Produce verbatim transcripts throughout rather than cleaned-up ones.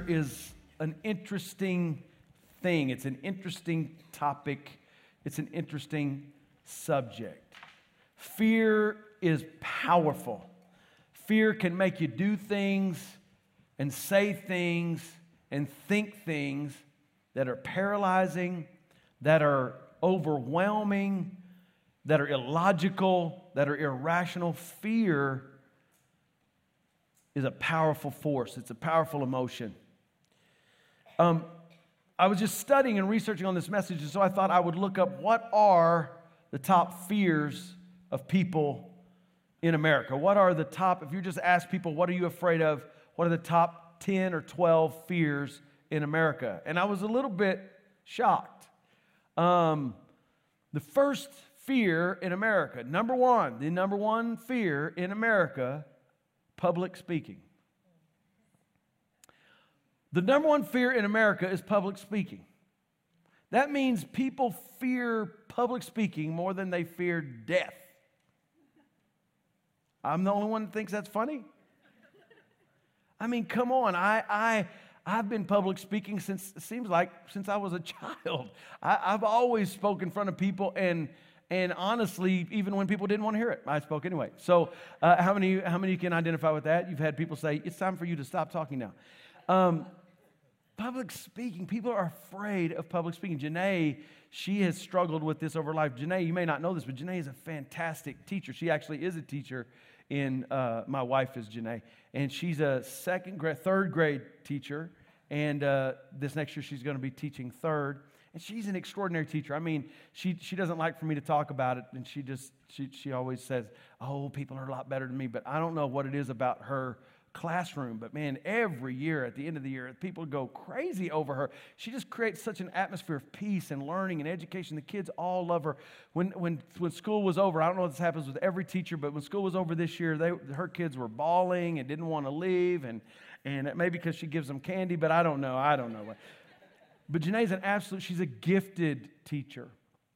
is an interesting thing. It's an interesting topic. It's an interesting subject. Fear is powerful. Fear can make you do things and say things and think things that are paralyzing, that are overwhelming, that are illogical, that are irrational. Fear is a powerful force. It's a powerful emotion. Um, I was just studying and researching on this message, and so I thought I would look up what are the top fears of people in America. What are the top, if you just ask people, what are you afraid of? What are the top ten or twelve fears in America? And I was a little bit shocked. Um, the first fear in America, number one, the number one fear in America, public speaking. The number one fear in America is public speaking. That means people fear public speaking more than they fear death. I'm the only one that thinks that's funny. I mean, come on. I, I, I've been public speaking since, it seems like, since I was a child. I, I've always spoken in front of people, and and honestly, even when people didn't want to hear it, I spoke anyway. So uh, how many how many can identify with that? You've had people say, it's time for you to stop talking now. Um, public speaking, people are afraid of public speaking. Janae, she has struggled with this over life. Janae, you may not know this, but Janae is a fantastic teacher. She actually is a teacher in, uh, my wife is Janae, and she's a second grade, third grade teacher, and uh, this next year she's going to be teaching third, and she's an extraordinary teacher. I mean, she she doesn't like for me to talk about it, and she just, she she always says, oh, people are a lot better than me, but I don't know what it is about her classroom, but man, every year at the end of the year, people go crazy over her. She just creates such an atmosphere of peace and learning and education. The kids all love her. When when when school was over, I don't know if this happens with every teacher, but when school was over this year, they her kids were bawling and didn't want to leave, and and maybe because she gives them candy, but I don't know. I don't know. But Janae's an absolute, she's a gifted teacher.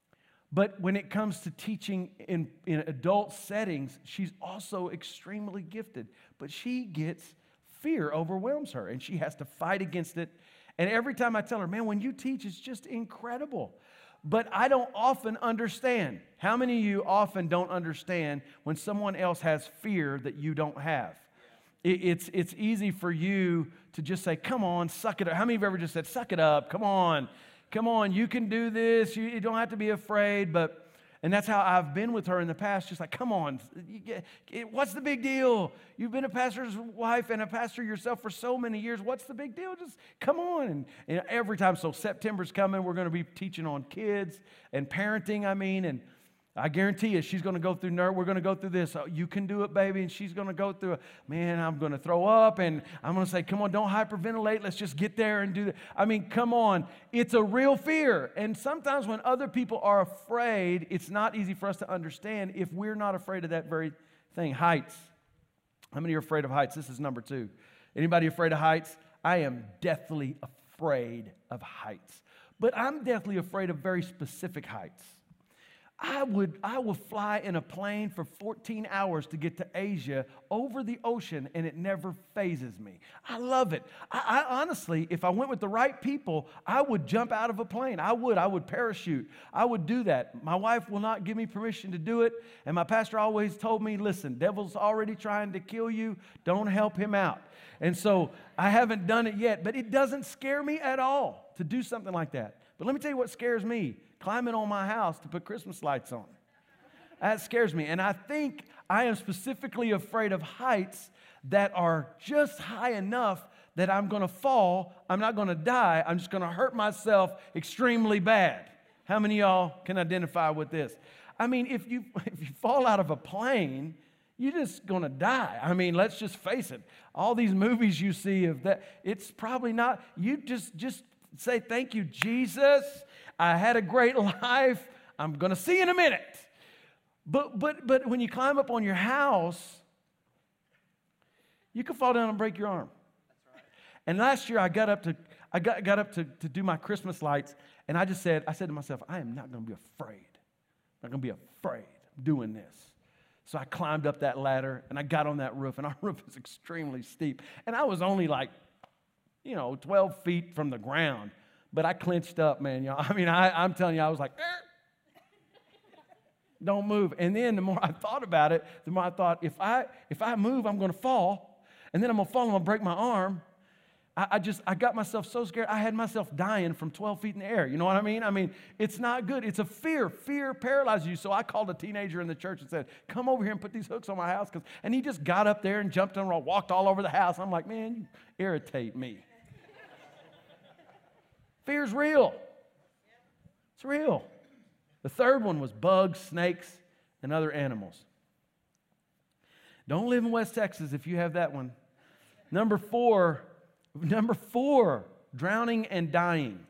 But when it comes to teaching in, in adult settings, she's also extremely gifted. But she gets, fear overwhelms her, and she has to fight against it. And every time I tell her, man, when you teach, it's just incredible. But I don't often understand. How many of you often don't understand when someone else has fear that you don't have? It, it's, it's easy for you to just say, come on, suck it up. How many of you have ever just said, suck it up, come on. Come on, you can do this. You, you don't have to be afraid. But, and that's how I've been with her in the past. Just like, come on, you get, it, what's the big deal? You've been a pastor's wife and a pastor yourself for so many years. What's the big deal? Just come on. And, and every time, so September's coming. We're going to be teaching on kids and parenting, I mean, and I guarantee you, she's going to go through, ner- we're going to go through this. Oh, you can do it, baby. And she's going to go through it. Man, I'm going to throw up. And I'm going to say, come on, don't hyperventilate. Let's just get there and do that. I mean, come on. It's a real fear. And sometimes when other people are afraid, it's not easy for us to understand if we're not afraid of that very thing. Heights. How many are afraid of heights? This is number two. Anybody afraid of heights? I am deathly afraid of heights. But I'm deathly afraid of very specific heights. I would I would fly in a plane for fourteen hours to get to Asia over the ocean, and it never phases me. I love it. I, I honestly, if I went with the right people, I would jump out of a plane. I would. I would parachute. I would do that. My wife will not give me permission to do it, and my pastor always told me, listen, devil's already trying to kill you. Don't help him out. And so I haven't done it yet, but it doesn't scare me at all to do something like that. But let me tell you what scares me. Climbing on my house to put Christmas lights on. That scares me. And I think I am specifically afraid of heights that are just high enough that I'm going to fall. I'm not going to die. I'm just going to hurt myself extremely bad. How many of y'all can identify with this? I mean, if you if you fall out of a plane, you're just going to die. I mean, let's just face it. All these movies you see of that, it's probably not. You just just say, thank you, Jesus. I had a great life. I'm going to see you in a minute. But but but when you climb up on your house, you can fall down and break your arm. That's right. And last year I got up to I got, got up to, to do my Christmas lights, and I just said, I said to myself, I am not going to be afraid. I'm not going to be afraid of doing this. So I climbed up that ladder, and I got on that roof, and our roof is extremely steep. And I was only like you know, twelve feet from the ground. But I clenched up, man. You know, I mean, I, I'm telling you, I was like, eh. Don't move. And then the more I thought about it, the more I thought, if I if I move, I'm going to fall. And then I'm going to fall and I'm going to break my arm. I, I just, I got myself so scared. I had myself dying from twelve feet in the air. You know what I mean? I mean, it's not good. It's a fear. Fear paralyzes you. So I called a teenager in the church and said, come over here and put these hooks on my house. And he just got up there and jumped on, walked all over the house. I'm like, man, you irritate me. Fear's real. It's real. The third one was bugs, snakes, and other animals. Don't live in West Texas if you have that one. Number four, number four, drowning and dying.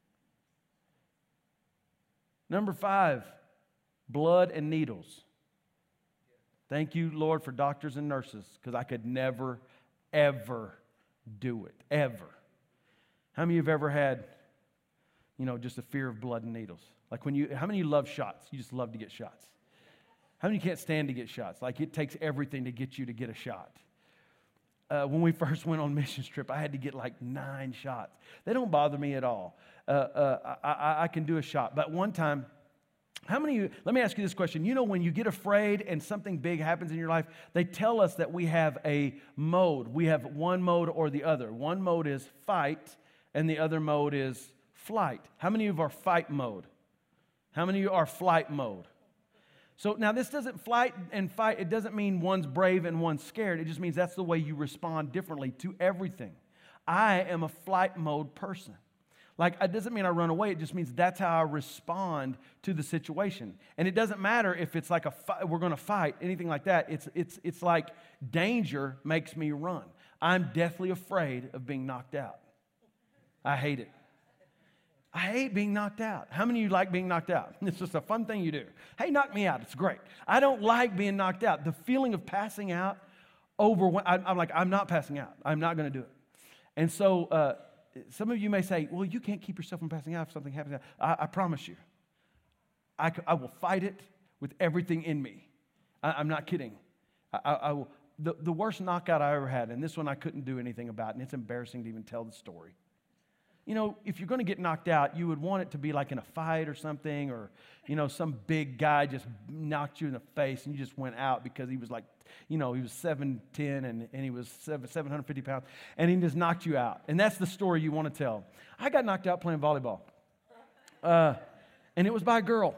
Number five, blood and needles. Thank you, Lord, for doctors and nurses, because I could never, ever do it, ever. How many of you have ever had, you know, just a fear of blood and needles? Like when you, how many of you love shots? You just love to get shots. How many of you can't stand to get shots? Like it takes everything to get you to get a shot. Uh, when we first went on missions trip, I had to get like nine shots. They don't bother me at all. Uh, uh, I, I, I can do a shot. But one time, how many of you, let me ask you this question. You know, when you get afraid and something big happens in your life, they tell us that we have a mode. We have one mode or the other. One mode is fight, and the other mode is flight. How many of you are fight mode? How many of you are flight mode? So now this doesn't flight and fight. It doesn't mean one's brave and one's scared. It just means that's the way you respond differently to everything. I am a flight mode person. Like, it doesn't mean I run away. It just means that's how I respond to the situation. And it doesn't matter if it's like a fight, we're going to fight, anything like that. It's, it's, it's like danger makes me run. I'm deathly afraid of being knocked out. I hate it. I hate being knocked out. How many of you like being knocked out? It's just a fun thing you do. Hey, knock me out. It's great. I don't like being knocked out. The feeling of passing out, over, I'm like, I'm not passing out. I'm not going to do it. And so uh, some of you may say, well, you can't keep yourself from passing out if something happens. I, I promise you, I, I will fight it with everything in me. I, I'm not kidding. I, I, I will. The, the worst knockout I ever had, and this one I couldn't do anything about, and it's embarrassing to even tell the story. You know, if you're going to get knocked out, you would want it to be like in a fight or something, or, you know, some big guy just knocked you in the face and you just went out because he was like, you know, he was seven ten and, and he was seven, seven hundred fifty pounds, and he just knocked you out. And that's the story you want to tell. I got knocked out playing volleyball, uh, and it was by a girl.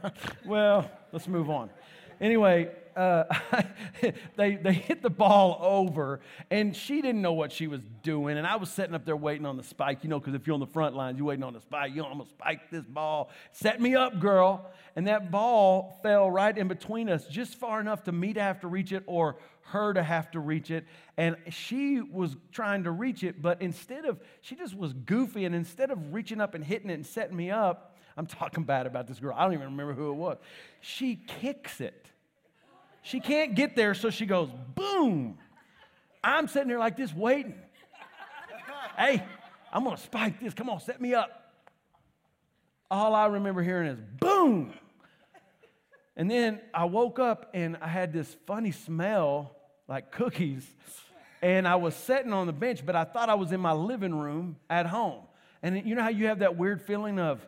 Well, let's move on. Anyway, uh, they they hit the ball over, and she didn't know what she was doing, and I was sitting up there waiting on the spike, you know, because if you're on the front lines, you're waiting on the spike. You know, I'm going to spike this ball. Set me up, girl. And that ball fell right in between us, just far enough to me to have to reach it or her to have to reach it. And she was trying to reach it, but instead of, she just was goofy, and instead of reaching up and hitting it and setting me up, I'm talking bad about this girl. I don't even remember who it was. She kicks it. She can't get there, so she goes, boom. I'm sitting there like this waiting. Hey, I'm going to spike this. Come on, set me up. All I remember hearing is boom. And then I woke up, and I had this funny smell like cookies, and I was sitting on the bench, but I thought I was in my living room at home. And you know how you have that weird feeling of,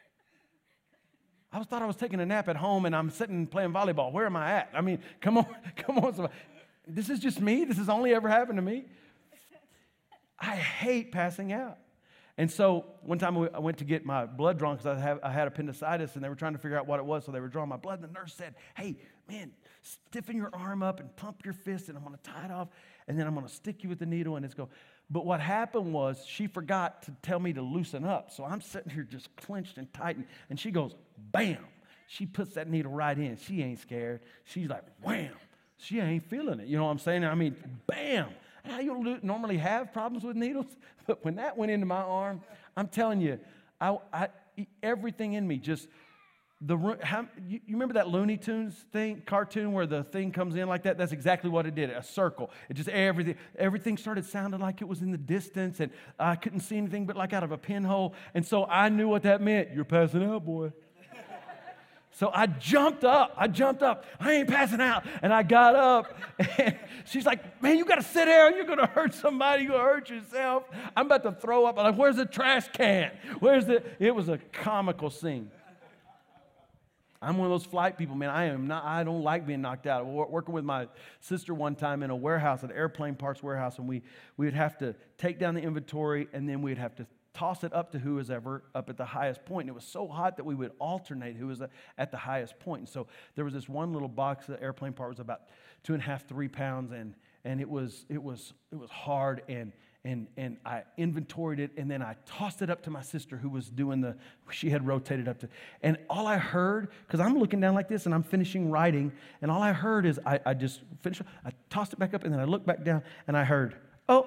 I was thought I was taking a nap at home, and I'm sitting playing volleyball. Where am I at? I mean, come on, come on. This is just me. This has only ever happened to me. I hate passing out. And so one time I went to get my blood drawn because I, have, I had appendicitis, and they were trying to figure out what it was, so they were drawing my blood. And the nurse said, hey, man, stiffen your arm up and pump your fist, and I'm going to tie it off, and then I'm going to stick you with the needle, and it's go. But what happened was she forgot to tell me to loosen up. So I'm sitting here just clenched and tightened, and she goes, bam. She puts that needle right in. She ain't scared. She's like, wham. She ain't feeling it. You know what I'm saying? I mean, bam. I don't normally have problems with needles, but when that went into my arm, I'm telling you, I, I, everything in me just, the how, you, you remember that Looney Tunes thing, cartoon where the thing comes in like that? That's exactly what it did, a circle. It just, everything, everything started sounding like it was in the distance, and I couldn't see anything but like out of a pinhole, and so I knew what that meant. You're passing out, boy. So I jumped up. I jumped up. I ain't passing out. And I got up. And she's like, man, you got to sit down. You're going to hurt somebody. You're going to hurt yourself. I'm about to throw up. I'm like, where's the trash can? Where's the... It was a comical scene. I'm one of those flight people, man. I am not, I don't like being knocked out. I was working with my sister one time in a warehouse, an airplane parts warehouse, and we, we would have to take down the inventory, and then we'd have to toss it up to who was ever up at the highest point. And it was so hot that we would alternate who was at the highest point. And so there was this one little box, the airplane part was about two and a half, three pounds, and and it was it was it was hard, and and and I inventoried it, and then I tossed it up to my sister who was doing the, she had rotated up to, and all I heard, because I'm looking down like this and I'm finishing writing, and all I heard is I, I just finished, I tossed it back up, and then I looked back down, and I heard, oh,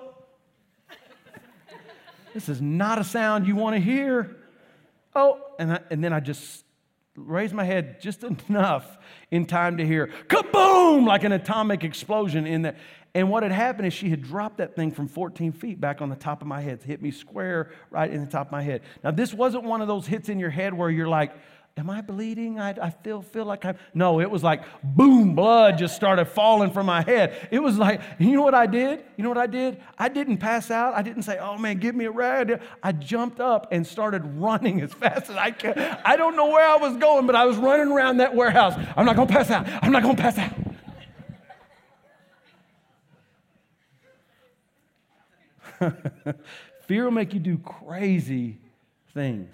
this is not a sound you want to hear. Oh, and I, and then I just raised my head just enough in time to hear kaboom, like an atomic explosion in there. And what had happened is she had dropped that thing from fourteen feet back on the top of my head. It hit me square right in the top of my head. Now, this wasn't one of those hits in your head where you're like, am I bleeding? I, I feel feel like I'm... No, it was like, boom, blood just started falling from my head. It was like, you know what I did? You know what I did? I didn't pass out. I didn't say, oh, man, give me a ride. I jumped up and started running as fast as I could. I don't know where I was going, but I was running around that warehouse. I'm not going to pass out. I'm not going to pass out. Fear will make you do crazy things.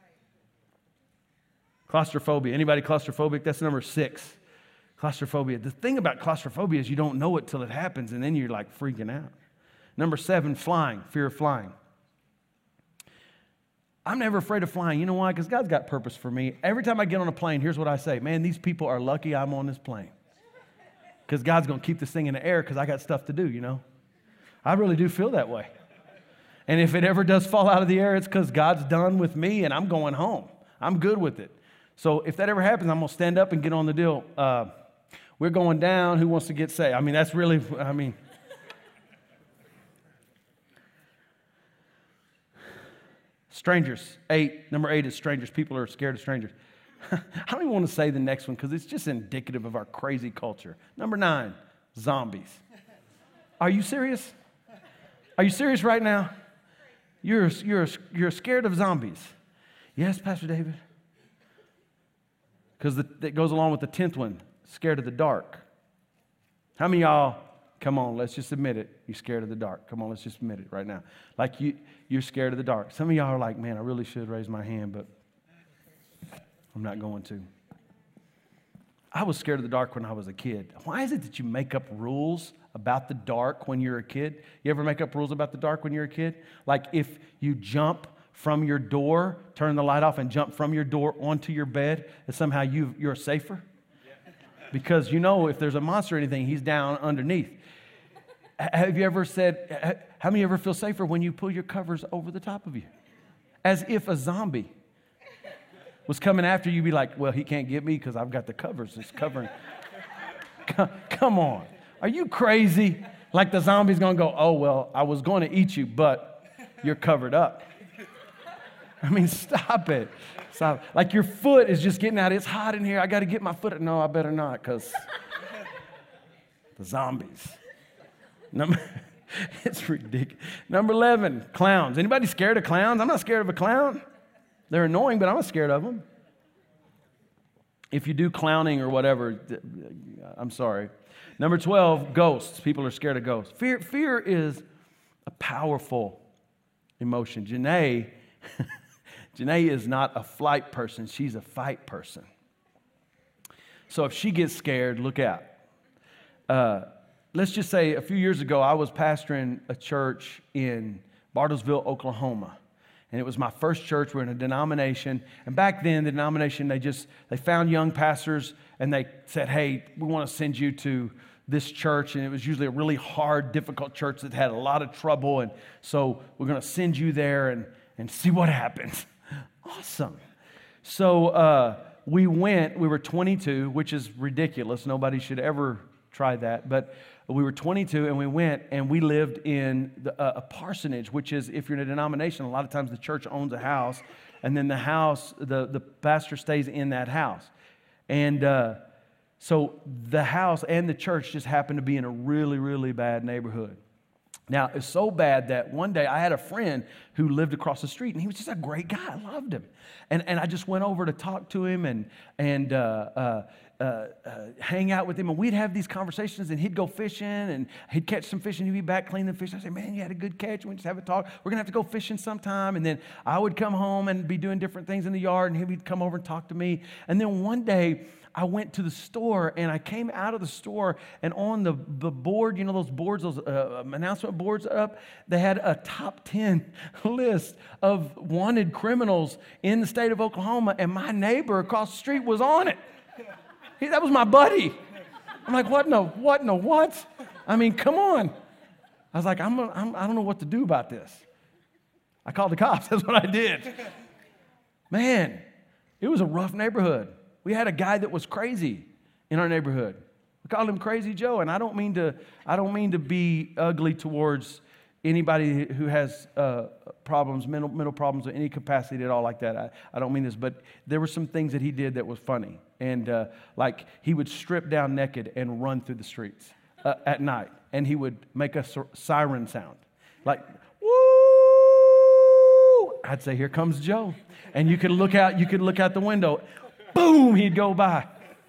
Claustrophobia. Anybody claustrophobic? That's number six. Claustrophobia. The thing about claustrophobia is you don't know it till it happens, and then you're like freaking out. Number seven, flying. Fear of flying. I'm never afraid of flying. You know why? Because God's got purpose for me. Every time I get on a plane, here's what I say. Man, these people are lucky I'm on this plane. Because God's going to keep this thing in the air because I got stuff to do, you know. I really do feel that way. And if it ever does fall out of the air, it's because God's done with me and I'm going home. I'm good with it. So if that ever happens, I'm going to stand up and get on the deal. Uh, we're going down. Who wants to get saved? I mean, that's really, I mean. Strangers. Eight. Number eight is strangers. People are scared of strangers. I don't even want to say the next one because it's just indicative of our crazy culture. Number nine, zombies. Are you serious? Are you serious right now? You're, you're, you're scared of zombies. Yes, Pastor David. Because that goes along with the tenth one, scared of the dark. How many of y'all, come on, let's just admit it, you're scared of the dark. Come on, let's just admit it right now. Like you, you're scared of the dark. Some of y'all are like, man, I really should raise my hand, but I'm not going to. I was scared of the dark when I was a kid. Why is it that you make up rules about the dark when you're a kid? You ever make up rules about the dark when you're a kid? Like if you jump from your door, turn the light off and jump from your door onto your bed, that somehow you, you're safer? Because you know if there's a monster or anything, he's down underneath. Have you ever said, how many ever feel safer when you pull your covers over the top of you? As if a zombie was coming after you, be like, well, he can't get me because I've got the covers. It's covering. Come on. Are you crazy? Like the zombie's going to go, oh, well, I was going to eat you, but you're covered up. I mean, stop it. Stop. Like your foot is just getting out. It's hot in here. I got to get my foot. No, I better not because the zombies. Number, it's ridiculous. Number eleven, clowns. Anybody scared of clowns? I'm not scared of a clown. They're annoying, but I'm not scared of them. If you do clowning or whatever, I'm sorry. Number twelve, ghosts. People are scared of ghosts. Fear, fear is a powerful emotion. Janae, Janae is not a flight person. She's a fight person. So if she gets scared, look out. Uh, let's just say a few years ago, I was pastoring a church in Bartlesville, Oklahoma. And it was my first church. We're in a denomination. And back then, the denomination, they just, they found young pastors and they said, hey, we want to send you to this church. And it was usually a really hard, difficult church that had a lot of trouble. And so we're going to send you there and, and see what happens. Awesome. So uh, we went, we were twenty-two, which is ridiculous. Nobody should ever try that. But we were twenty-two and we went and we lived in the, uh, a parsonage, which is, if you're in a denomination, a lot of times the church owns a house and then the house, the, the pastor stays in that house. And uh, so the house and the church just happened to be in a really, really bad neighborhood. Now, it's so bad that one day I had a friend who lived across the street, and he was just a great guy. I loved him. And, and I just went over to talk to him and, and uh, uh, uh, uh, hang out with him. And we'd have these conversations, and he'd go fishing, and he'd catch some fish, and he'd be back cleaning the fish. I'd say, man, you had a good catch. We'd just have a talk. We're going to have to go fishing sometime. And then I would come home and be doing different things in the yard, and he would come over and talk to me. And then one day, I went to the store, and I came out of the store, and on the, the board, you know those boards, those uh, announcement boards up, they had a top ten list of wanted criminals in the state of Oklahoma, and my neighbor across the street was on it. He, that was my buddy. I'm like, what in the, what in the what? I mean, come on. I was like, I'm, I'm, I don't know what to do about this. I called the cops. That's what I did. Man, it was a rough neighborhood. We had a guy that was crazy in our neighborhood. We called him Crazy Joe, and I don't mean to, I don't mean to be ugly towards anybody who has uh, problems, mental, mental problems of any capacity at all like that. I, I don't mean this, but there were some things that he did that was funny. And uh, like he would strip down naked and run through the streets uh, at night, and he would make a siren sound. Like, woo! I'd say, here comes Joe. And you could look out, you could look out the window. Boom, he'd go by.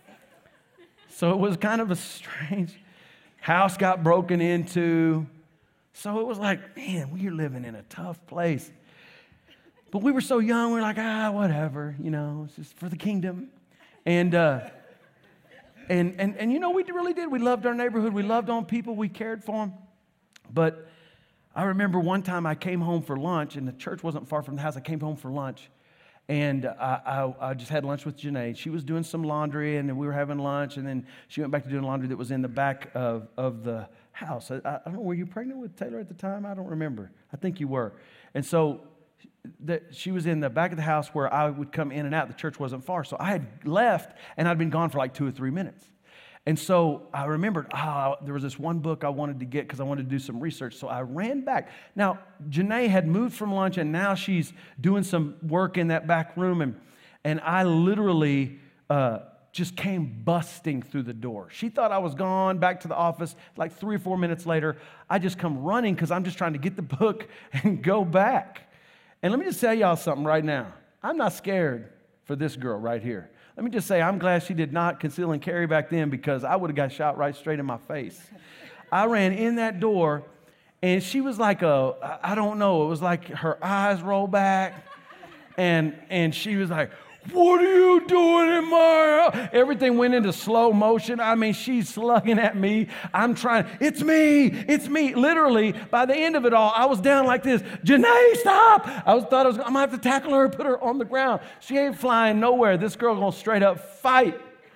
So it was kind of a strange house got broken into. So it was like, man, we're living in a tough place. But we were so young, we were like, ah, whatever, you know, it's just for the kingdom. And uh, and and and you know, we really did. We loved our neighborhood. We loved on people. We cared for them. But I remember one time I came home for lunch, and the church wasn't far from the house. I came home for lunch. And I, I, I just had lunch with Janae. She was doing some laundry, and then we were having lunch, and then she went back to doing laundry that was in the back of, of the house. I, I don't know, were you pregnant with Taylor at the time? I don't remember. I think you were. And so the, she was in the back of the house where I would come in and out. The church wasn't far. So I had left, and I'd been gone for like two or three minutes. And so I remembered, ah, oh, there was this one book I wanted to get because I wanted to do some research. So I ran back. Now, Janae had moved from lunch, and now she's doing some work in that back room. And, and I literally uh, just came busting through the door. She thought I was gone back to the office. Like three or four minutes later, I just come running because I'm just trying to get the book and go back. And let me just tell y'all something right now. I'm not scared for this girl right here. Let me just say, I'm glad she did not conceal and carry back then, because I would have got shot right straight in my face. I ran in that door, and she was like a, I don't know, it was like her eyes rolled back, and and she was like, what are you doing in my house? Everything went into slow motion. I mean, she's slugging at me. I'm trying, it's me, it's me. Literally, by the end of it all, I was down like this. Janae, stop. I was thought I was, I'm going to have to tackle her and put her on the ground. She ain't flying nowhere. This girl going to straight up fight.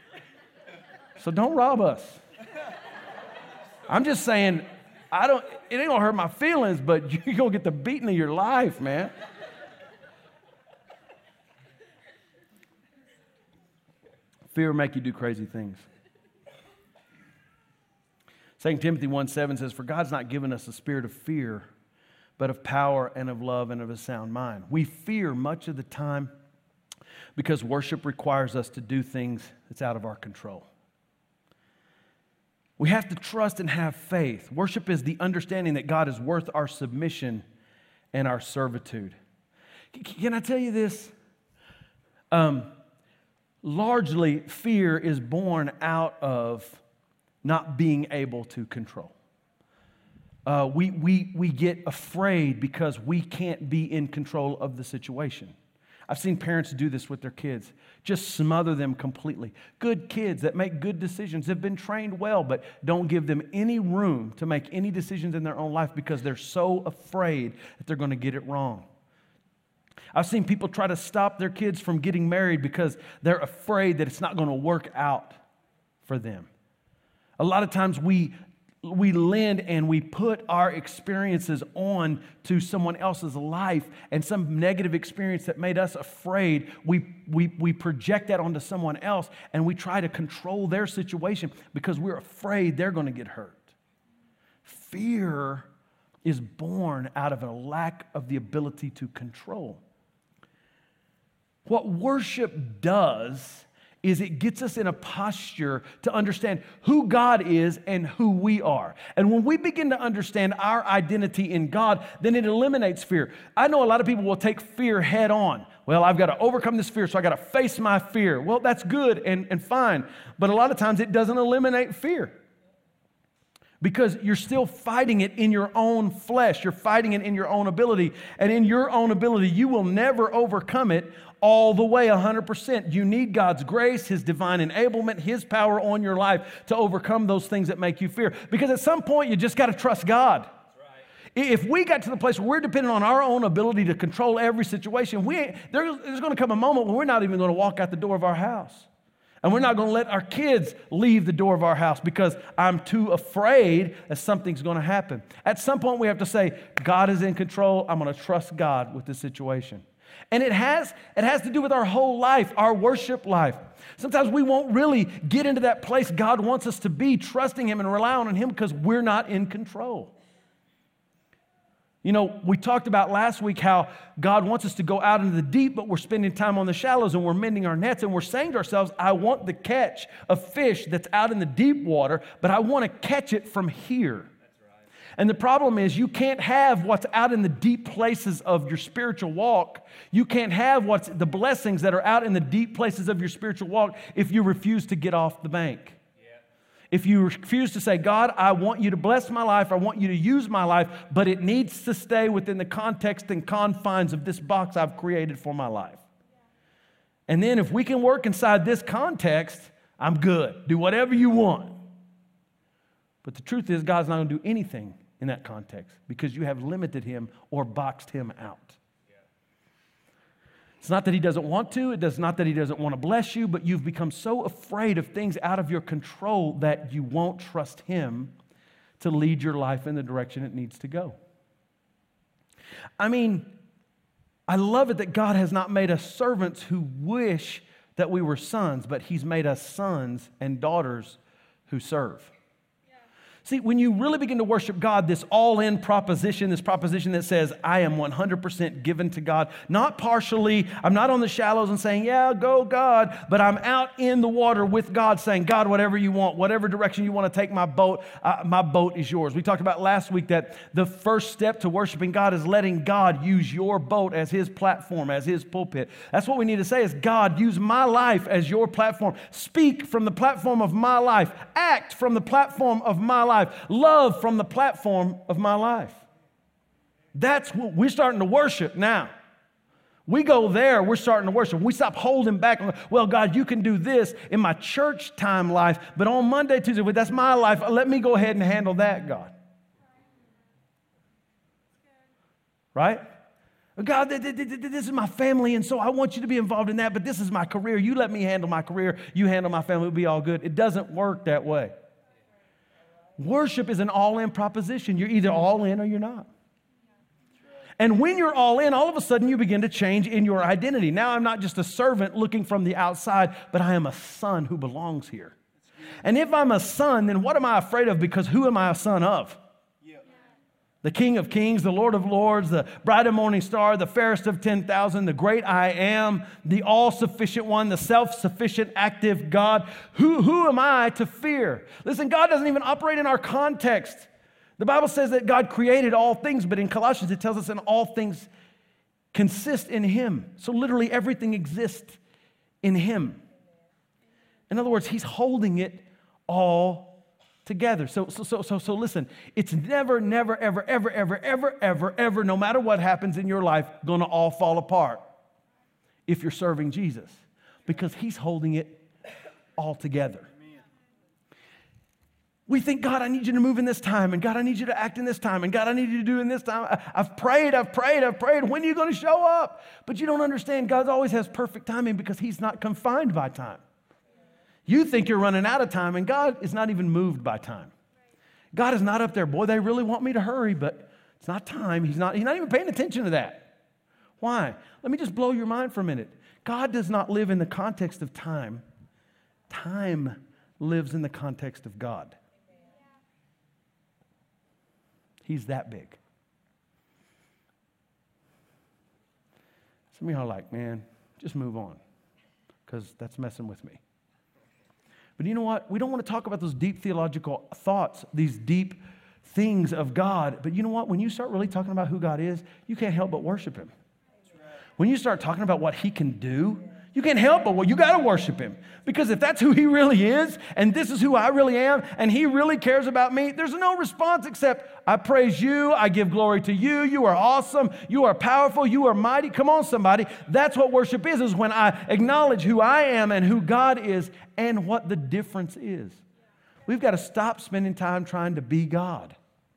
So don't rob us. I'm just saying, I don't, it ain't going to hurt my feelings, but you're going to get the beating of your life, man. Fear will make you do crazy things. Second Timothy one seven says, for God's not given us a spirit of fear, but of power and of love and of a sound mind. We fear much of the time because worship requires us to do things that's out of our control. We have to trust and have faith. Worship is the understanding that God is worth our submission and our servitude. Can I tell you this? Um... Largely, fear is born out of not being able to control. Uh, we, we, we get afraid because we can't be in control of the situation. I've seen parents do this with their kids. Just smother them completely. Good kids that make good decisions have been trained well, but don't give them any room to make any decisions in their own life because they're so afraid that they're going to get it wrong. I've seen people try to stop their kids from getting married because they're afraid that it's not going to work out for them. A lot of times we we lend and we put our experiences on to someone else's life, and some negative experience that made us afraid, we, we, we project that onto someone else, and we try to control their situation because we're afraid they're going to get hurt. Fear is born out of a lack of the ability to control. What worship does is it gets us in a posture to understand who God is and who we are. And when we begin to understand our identity in God, then it eliminates fear. I know a lot of people will take fear head on. Well, I've got to overcome this fear, so I got to face my fear. Well, that's good and, and fine, but a lot of times it doesn't eliminate fear. Because you're still fighting it in your own flesh. You're fighting it in your own ability. And in your own ability, you will never overcome it all the way, one hundred percent. You need God's grace, His divine enablement, His power on your life to overcome those things that make you fear. Because at some point, you just got to trust God. If we got to the place where we're dependent on our own ability to control every situation, we ain't, there's, there's going to come a moment when we're not even going to walk out the door of our house. And we're not going to let our kids leave the door of our house because I'm too afraid that something's going to happen. At some point, we have to say, God is in control. I'm going to trust God with this situation. And it has, it has to do with our whole life, our worship life. Sometimes we won't really get into that place God wants us to be, trusting Him and relying on Him because we're not in control. You know, we talked about last week how God wants us to go out into the deep, but we're spending time on the shallows and we're mending our nets and we're saying to ourselves, I want the catch of fish that's out in the deep water, but I want to catch it from here. That's right. And the problem is you can't have what's out in the deep places of your spiritual walk. You can't have what's the blessings that are out in the deep places of your spiritual walk if you refuse to get off the bank. If you refuse to say, God, I want you to bless my life, I want you to use my life, but it needs to stay within the context and confines of this box I've created for my life. And then if we can work inside this context, I'm good. Do whatever you want. But the truth is, God's not going to do anything in that context because you have limited Him or boxed Him out. It's not that He doesn't want to. It does not that He doesn't want to bless you, but you've become so afraid of things out of your control that you won't trust Him to lead your life in the direction it needs to go. I mean, I love it that God has not made us servants who wish that we were sons, but He's made us sons and daughters who serve. See, when you really begin to worship God, this all-in proposition, this proposition that says, I am one hundred percent given to God, not partially, I'm not on the shallows and saying, yeah, go God, but I'm out in the water with God saying, God, whatever you want, whatever direction you want to take my boat, uh, my boat is yours. We talked about last week that the first step to worshiping God is letting God use your boat as His platform, as His pulpit. That's what we need to say is, God, use my life as your platform. Speak from the platform of my life. Act from the platform of my life. Love from the platform of my life. That's what we're starting to worship now. We go there, we're starting to worship. We stop holding back. Well, God, you can do this in my church time life, but on Monday, Tuesday, well, that's my life. Let me go ahead and handle that, God. Right? God, this is my family, and so I want you to be involved in that, but this is my career. You let me handle my career. You handle my family. It'll be all good. It doesn't work that way. Worship is an all-in proposition. You're either all in or you're not. And when you're all in, all of a sudden you begin to change in your identity. Now I'm not just a servant looking from the outside, but I am a son who belongs here. And if I'm a son, then what am I afraid of? Because who am I a son of? The King of Kings, the Lord of Lords, the bright and morning star, the fairest of ten thousand, the great I am, the all-sufficient one, the self-sufficient, active God. Who, who am I to fear? Listen, God doesn't even operate in our context. The Bible says that God created all things, but in Colossians it tells us that all things consist in Him. So literally everything exists in Him. In other words, He's holding it all together. So, so, so, so, so listen, it's never, never, ever, ever, ever, ever, ever, ever, no matter what happens in your life, going to all fall apart if you're serving Jesus, because He's holding it all together. We think, God, I need you to move in this time, and God, I need you to act in this time, and God, I need you to do in this time. I, I've prayed, I've prayed, I've prayed. When are you going to show up? But you don't understand, God always has perfect timing because He's not confined by time. You think you're running out of time, and God is not even moved by time. God is not up there, boy, they really want me to hurry, but it's not time. He's not, he's not even paying attention to that. Why? Let me just blow your mind for a minute. God does not live in the context of time. Time lives in the context of God. He's that big. Some of y'all are like, man, just move on, because that's messing with me. But you know what? We don't want to talk about those deep theological thoughts, these deep things of God. But you know what? When you start really talking about who God is, you can't help but worship him. When you start talking about what he can do, you can't help but, well, you got to worship him. Because if that's who he really is, and this is who I really am, and he really cares about me, there's no response except, I praise you, I give glory to you, you are awesome, you are powerful, you are mighty. Come on, somebody. That's what worship is, is when I acknowledge who I am and who God is and what the difference is. We've got to stop spending time trying to be God.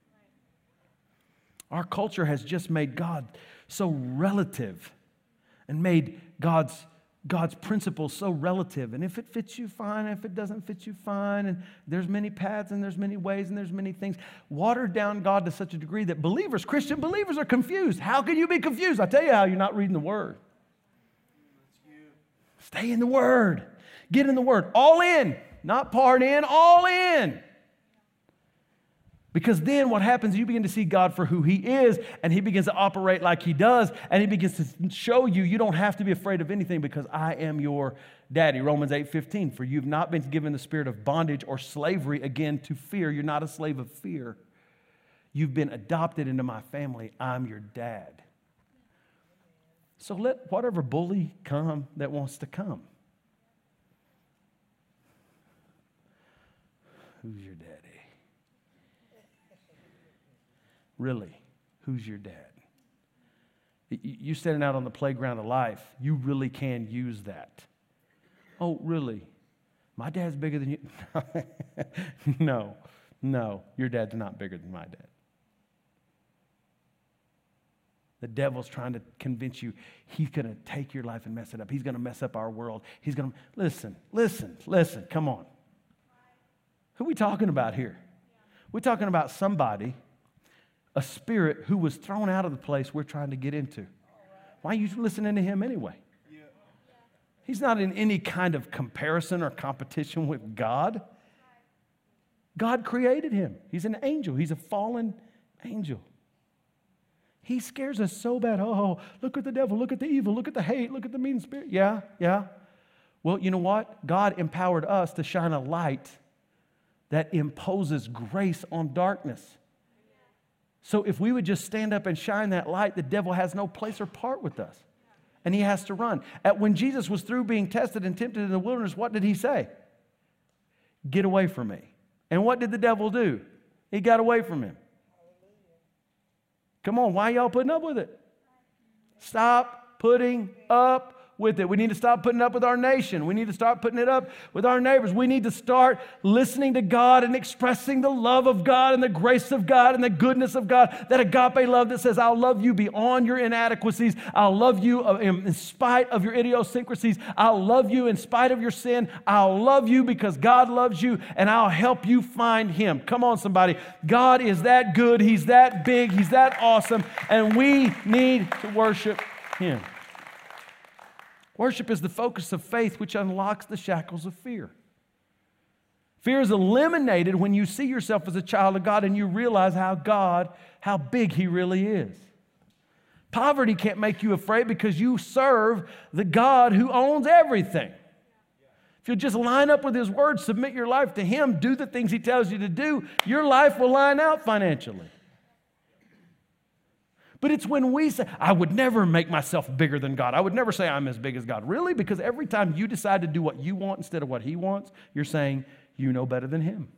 Our culture has just made God so relative and made God's God's principles so relative. And if it fits you, fine. If it doesn't fit you, fine. And there's many paths and there's many ways and there's many things. Watered down God to such a degree that believers, Christian believers, are confused. How can you be confused? I tell you how, you're not reading the Word. Stay in the Word. Get in the Word. All in. Not part in, all in. Because then what happens, you begin to see God for who he is, and he begins to operate like he does, and he begins to show you, you don't have to be afraid of anything because I am your daddy. Romans eight fifteen, for you've not been given the spirit of bondage or slavery, again, to fear. You're not a slave of fear. You've been adopted into my family. I'm your dad. So let whatever bully come that wants to come. Who's your daddy? Really, who's your dad? You standing out on the playground of life, you really can use that. Oh, really? My dad's bigger than you? No, no, your dad's not bigger than my dad. The devil's trying to convince you he's going to take your life and mess it up. He's going to mess up our world. He's going to, listen, listen, listen, come on. Who are we talking about here? We're talking about somebody, a spirit who was thrown out of the place we're trying to get into. Why are you listening to him anyway? He's not in any kind of comparison or competition with God. God created him. He's an angel. He's a fallen angel. He scares us so bad. Oh, look at the devil. Look at the evil. Look at the hate. Look at the mean spirit. Yeah, yeah. Well, you know what? God empowered us to shine a light that imposes grace on darkness. So if we would just stand up and shine that light, the devil has no place or part with us. And he has to run. At when Jesus was through being tested and tempted in the wilderness, what did he say? Get away from me. And what did the devil do? He got away from him. Come on, why y'all putting up with it? Stop putting up with it. We need to stop putting up with our nation. We need to start putting it up with our neighbors. We need to start listening to God and expressing the love of God and the grace of God and the goodness of God. That agape love that says, I'll love you beyond your inadequacies. I'll love you in spite of your idiosyncrasies. I'll love you in spite of your sin. I'll love you because God loves you, and I'll help you find him. Come on, somebody. God is that good. He's that big. He's that awesome. And we need to worship him. Worship is the focus of faith, which unlocks the shackles of fear. Fear is eliminated when you see yourself as a child of God and you realize how God, how big he really is. Poverty can't make you afraid because you serve the God who owns everything. If you'll just line up with his word, submit your life to him, do the things he tells you to do, your life will line out financially. But it's when we say, I would never make myself bigger than God. I would never say I'm as big as God. Really? Because every time you decide to do what you want instead of what he wants, you're saying you know better than him.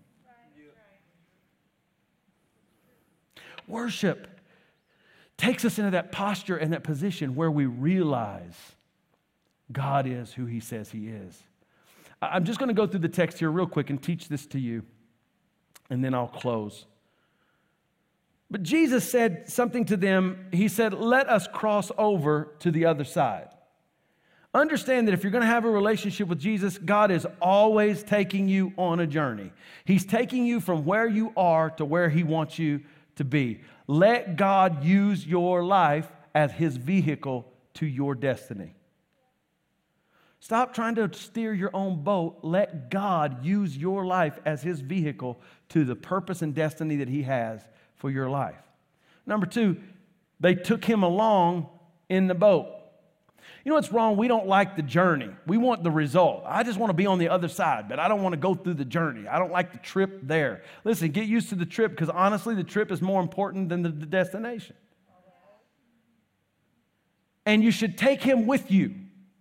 Right. Worship takes us into that posture and that position where we realize God is who he says he is. I'm just going to go through the text here real quick and teach this to you, and then I'll close. But Jesus said something to them. He said, let us cross over to the other side. Understand that if you're going to have a relationship with Jesus, God is always taking you on a journey. He's taking you from where you are to where he wants you to be. Let God use your life as his vehicle to your destiny. Stop trying to steer your own boat. Let God use your life as his vehicle to the purpose and destiny that he has for your life. Number two, they took him along in the boat. You know what's wrong? We don't like the journey. We want the result. I just want to be on the other side, but I don't want to go through the journey. I don't like the trip there. Listen, get used to the trip because honestly, the trip is more important than the, the destination. And you should take him with you.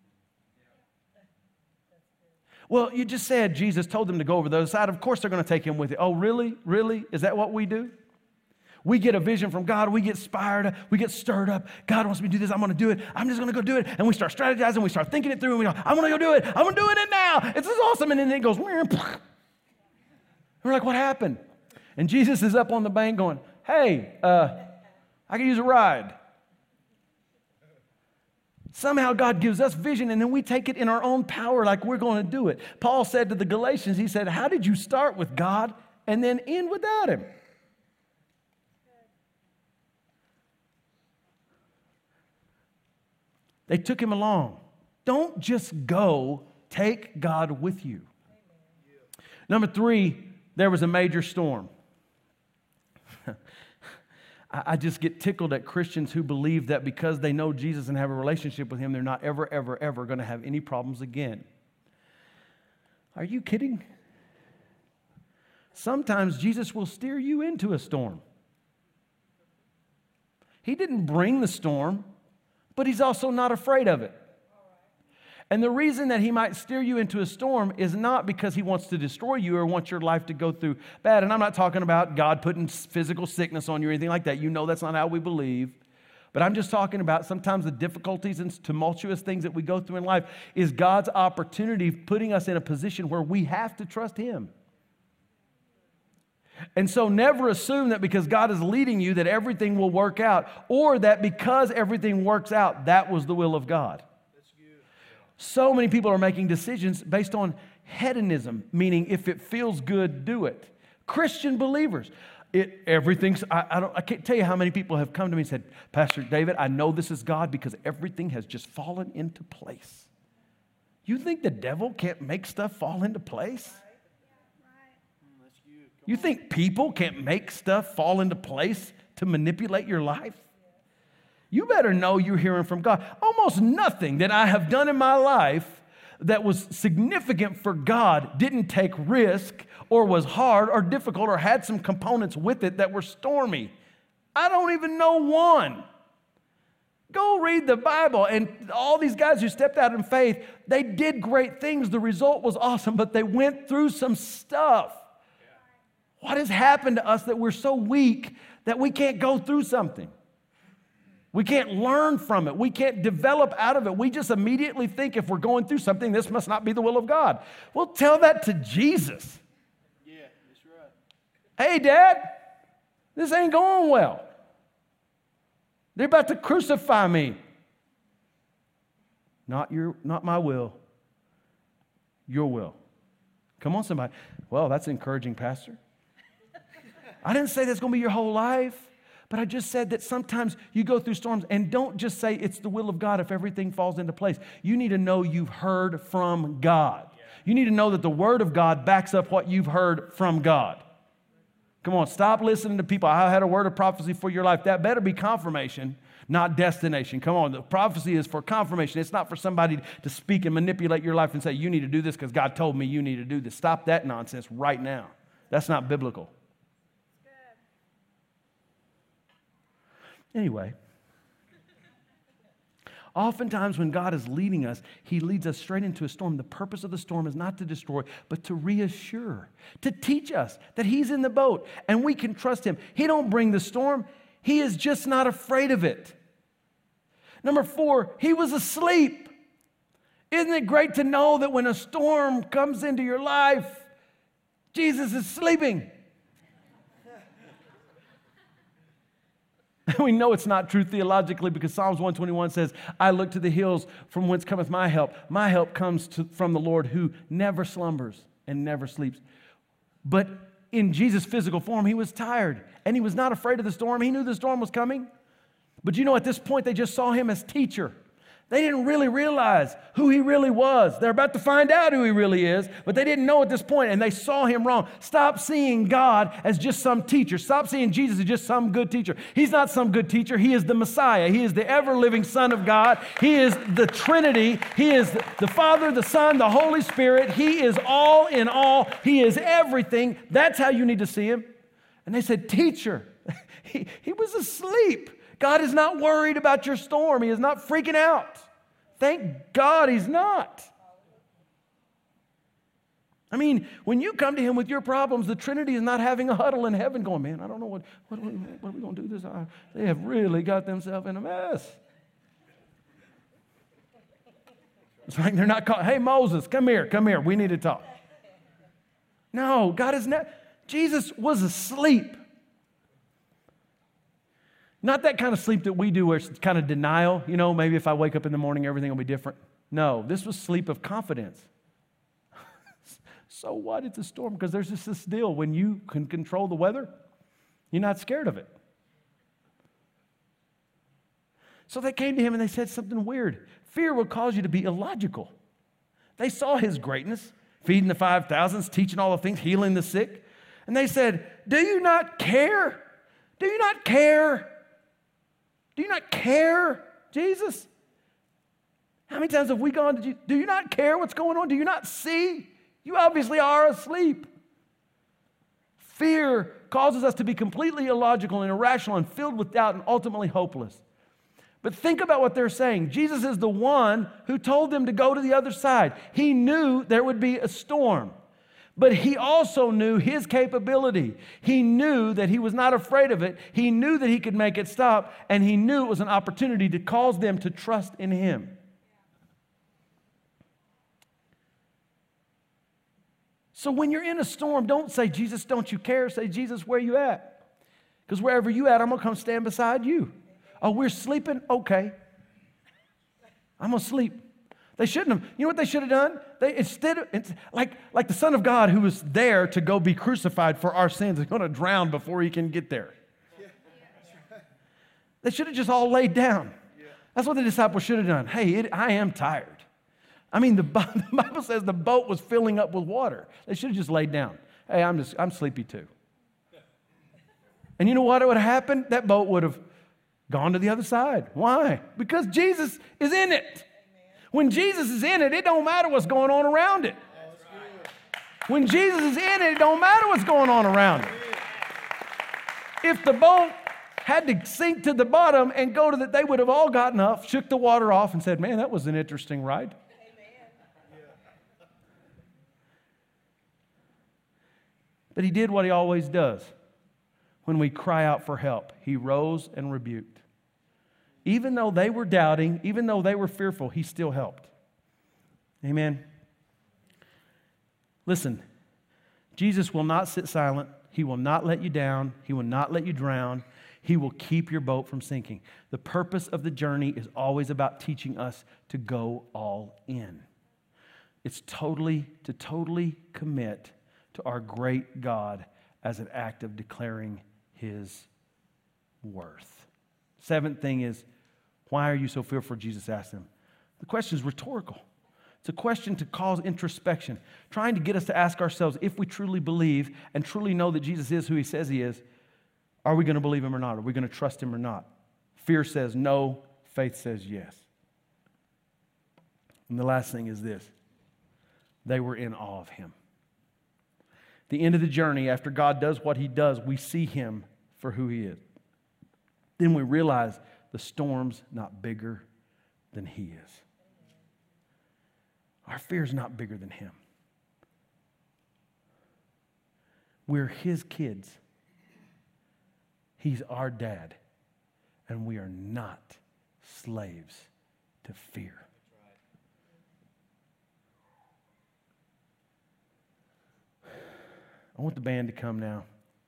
Well, you just said Jesus told them to go over the other side. Of course they're going to take him with you. Oh, really? Really? Is that what we do? We get a vision from God. We get inspired. We get stirred up. God wants me to do this. I'm going to do it. I'm just going to go do it. And we start strategizing. We start thinking it through. And we go, I'm going to go do it. I'm doing it now. It's just awesome. And then it goes, we're like, what happened? And Jesus is up on the bank going, hey, uh, I can use a ride. Somehow God gives us vision, and then we take it in our own power like we're going to do it. Paul said to the Galatians, he said, how did you start with God and then end without him? They took him along. Don't just go, take God with you. Number three, there was a major storm. I just get tickled at Christians who believe that because they know Jesus and have a relationship with him, they're not ever, ever, ever going to have any problems again. Are you kidding? Sometimes Jesus will steer you into a storm. He didn't bring the storm, but he's also not afraid of it. And the reason that he might steer you into a storm is not because he wants to destroy you or wants your life to go through bad. And I'm not talking about God putting physical sickness on you or anything like that. You know that's not how we believe. But I'm just talking about sometimes the difficulties and tumultuous things that we go through in life is God's opportunity putting us in a position where we have to trust him. And so never assume that because God is leading you that everything will work out, or that because everything works out, that was the will of God. So many people are making decisions based on hedonism, meaning if it feels good, do it. Christian believers, it, everything's, I, I, don't, I can't tell you how many people have come to me and said, Pastor David, I know this is God because everything has just fallen into place. You think the devil can't make stuff fall into place? You think people can't make stuff fall into place to manipulate your life? You better know you're hearing from God. Almost nothing that I have done in my life that was significant for God didn't take risk or was hard or difficult or had some components with it that were stormy. I don't even know one. Go read the Bible, and all these guys who stepped out in faith, they did great things. The result was awesome, but they went through some stuff. What has happened to us that we're so weak that we can't go through something? We can't learn from it. We can't develop out of it. We just immediately think if we're going through something, this must not be the will of God. Well, tell that to Jesus. Yeah, that's right. Hey, Dad, this ain't going well. They're about to crucify me. Not your, not my will. Your will. Come on, somebody. Well, that's encouraging, Pastor. I didn't say that's going to be your whole life. But I just said that sometimes you go through storms, and don't just say it's the will of God if everything falls into place. You need to know you've heard from God. You need to know that the Word of God backs up what you've heard from God. Come on, stop listening to people. I had a word of prophecy for your life. That better be confirmation, not destination. Come on, the prophecy is for confirmation. It's not for somebody to speak and manipulate your life and say, you need to do this because God told me you need to do this. Stop that nonsense right now. That's not biblical. Anyway, oftentimes when God is leading us, he leads us straight into a storm. The purpose of the storm is not to destroy, but to reassure, to teach us that he's in the boat and we can trust him. He don't bring the storm. He is just not afraid of it. Number four, he was asleep. Isn't it great to know that when a storm comes into your life, Jesus is sleeping? We know it's not true theologically because Psalms one twenty-one says, I look to the hills from whence cometh my help. My help comes to, from the Lord who never slumbers and never sleeps. But in Jesus' physical form, he was tired and he was not afraid of the storm. He knew the storm was coming. But you know, at this point, they just saw him as teacher. They didn't really realize who he really was. They're about to find out who he really is, but they didn't know at this point, and they saw him wrong. Stop seeing God as just some teacher. Stop seeing Jesus as just some good teacher. He's not some good teacher. He is the Messiah. He is the ever-living Son of God. He is the Trinity. He is the Father, the Son, the Holy Spirit. He is all in all. He is everything. That's how you need to see him. And they said, teacher, he, he was asleep. God is not worried about your storm. He is not freaking out. Thank God he's not. I mean, when you come to him with your problems, the Trinity is not having a huddle in heaven going, man, I don't know what, what, what are we going to do this? They have really got themselves in a mess. It's like they're not called, hey, Moses, come here, come here. We need to talk. No, God is not. Jesus was asleep. Not that kind of sleep that we do where it's kind of denial. You know, maybe if I wake up in the morning, everything will be different. No, this was sleep of confidence. So what? It's a storm. Because there's just this deal. When you can control the weather, you're not scared of it. So they came to him and they said something weird. Fear will cause you to be illogical. They saw his greatness, feeding the five thousands, teaching all the things, healing the sick. And they said, do you not care? Do you not care? Do you not care, Jesus? How many times have we gone to Jesus? Do you not care what's going on? Do you not see? You obviously are asleep. Fear causes us to be completely illogical and irrational and filled with doubt and ultimately hopeless. But think about what they're saying. Jesus is the one who told them to go to the other side. He knew there would be a storm. But he also knew his capability. He knew that he was not afraid of it. He knew that he could make it stop. And he knew it was an opportunity to cause them to trust in him. So when you're in a storm, don't say, Jesus, don't you care? Say, Jesus, where you at? Because wherever you at, I'm going to come stand beside you. Oh, we're sleeping? Okay. I'm going to sleep. They shouldn't have. You know what they should have done? They instead of, it's like, like the Son of God who was there to go be crucified for our sins is going to drown before he can get there. Yeah. They should have just all laid down. Yeah. That's what the disciples should have done. Hey, it, I am tired. I mean, the, the Bible says the boat was filling up with water. They should have just laid down. Hey, I'm just I'm sleepy too. And you know what would have happened? That boat would have gone to the other side. Why? Because Jesus is in it. When Jesus is in it, it don't matter what's going on around it. When Jesus is in it, it don't matter what's going on around it. If the boat had to sink to the bottom and go to the, they would have all gotten up, shook the water off and said, man, that was an interesting ride. But he did what he always does. When we cry out for help, he rose and rebuked. Even though they were doubting, even though they were fearful, he still helped. Amen. Listen, Jesus will not sit silent. He will not let you down. He will not let you drown. He will keep your boat from sinking. The purpose of the journey is always about teaching us to go all in. It's totally, to totally commit to our great God as an act of declaring his worth. Seventh thing is, why are you so fearful? Jesus asked them. The question is rhetorical. It's a question to cause introspection, trying to get us to ask ourselves if we truly believe and truly know that Jesus is who he says he is, are we going to believe him or not? Are we going to trust him or not? Fear says no, faith says yes. And the last thing is this. They were in awe of him. The end of the journey, after God does what he does, we see him for who he is. Then we realize the storm's not bigger than he is. Our fear is not bigger than him. We're his kids. He's our dad. And we are not slaves to fear. I want the band to come now.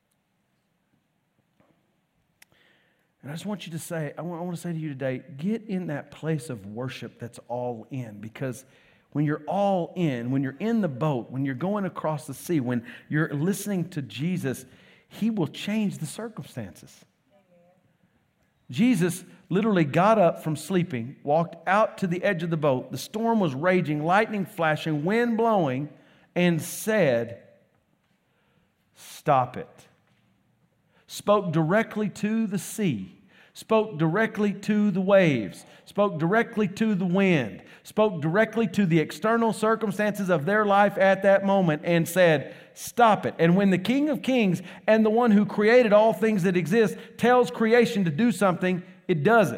And I just want you to say, I want, I want to say to you today, get in that place of worship that's all in. Because when you're all in, when you're in the boat, when you're going across the sea, when you're listening to Jesus, he will change the circumstances. Jesus literally got up from sleeping, walked out to the edge of the boat. The storm was raging, lightning flashing, wind blowing, and said, "Stop it." Spoke directly to the sea, spoke directly to the waves, spoke directly to the wind, spoke directly to the external circumstances of their life at that moment and said, "Stop it." And when the King of Kings and the one who created all things that exist tells creation to do something, it does it.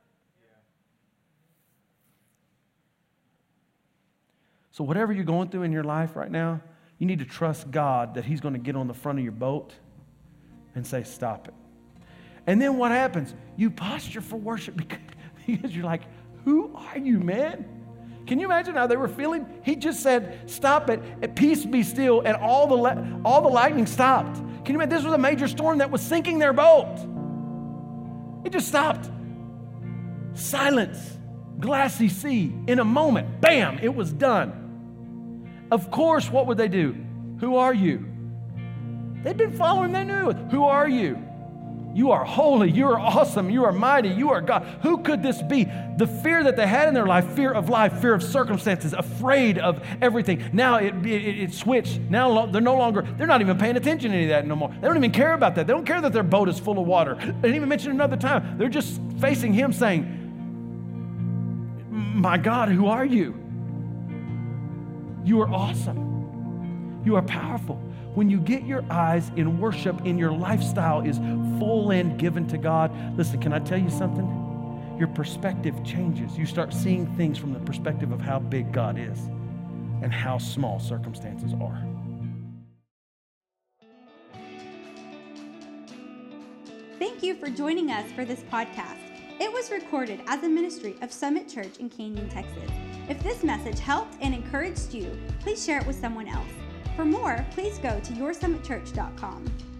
So whatever you're going through in your life right now, you need to trust God that He's going to get on the front of your boat and say, "Stop it." And then what happens? You posture for worship because you're like, "Who are you, man?" Can you imagine how they were feeling? He just said, "Stop it, and peace be still," and all the la- all the lightning stopped. Can you imagine? This was a major storm that was sinking their boat. It just stopped. Silence, glassy sea. In a moment, bam, it was done. Of course, what would they do? "Who are you?" They'd been following, they knew it. "Who are you?" "You are holy, you are awesome, you are mighty, you are God." Who could this be? The fear that they had in their life, fear of life, fear of circumstances, afraid of everything. Now it, it, it switched. Now they're no longer, they're not even paying attention to any of that no more. They don't even care about that. They don't care that their boat is full of water. They didn't even mention it another time. They're just facing Him saying, "My God, who are you? You are awesome. You are powerful." When you get your eyes in worship and your lifestyle is full and given to God, listen, can I tell you something? Your perspective changes. You start seeing things from the perspective of how big God is and how small circumstances are. Thank you for joining us for this podcast. It was recorded as a ministry of Summit Church in Canyon, Texas. If this message helped and encouraged you, please share it with someone else. For more, please go to your summit church dot com.